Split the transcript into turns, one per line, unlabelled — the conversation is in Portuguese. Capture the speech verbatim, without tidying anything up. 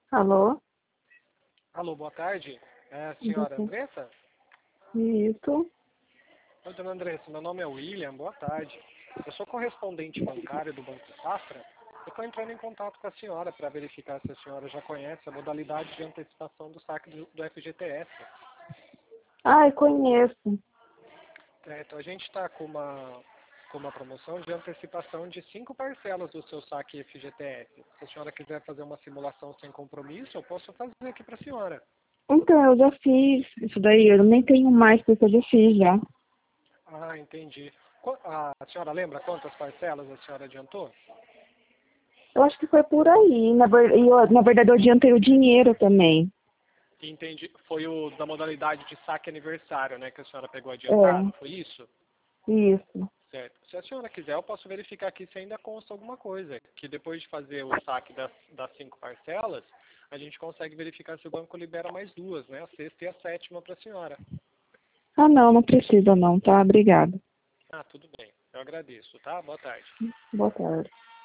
Alô?
Alô, boa tarde. É a
Boa
senhora
tarde.
Andressa?
Isso.
Oi, dona Andressa, meu nome é William, boa tarde. Eu sou correspondente bancário do Banco Safra. Eu estou entrando em contato com a senhora para verificar se a senhora já conhece a modalidade de antecipação do saque do, do F G T S.
Ai, conheço.
É, então a gente está com uma, com uma promoção de antecipação de cinco parcelas do seu saque F G T S. Se a senhora quiser fazer uma simulação sem compromisso, eu posso fazer aqui para a senhora.
Então, eu já fiz isso daí. Eu nem tenho mais, porque eu já fiz já.
Ah, entendi. Qu- A senhora lembra quantas parcelas a senhora adiantou?
Eu acho que foi por aí. Na, ver... e eu, na verdade, eu adiantei o dinheiro também.
Entendi. Foi o da modalidade de saque aniversário, né, que a senhora pegou adiantado,
É,
foi isso?
isso.
Certo. Se a senhora quiser, eu posso verificar aqui se ainda consta alguma coisa. Que depois de fazer o saque das, das cinco parcelas, a gente consegue verificar se o banco libera mais duas, né, a sexta e a sétima para a senhora.
Ah, não, não precisa não, tá? Obrigada.
Ah, tudo bem. Eu agradeço, tá? Boa tarde.
Boa tarde.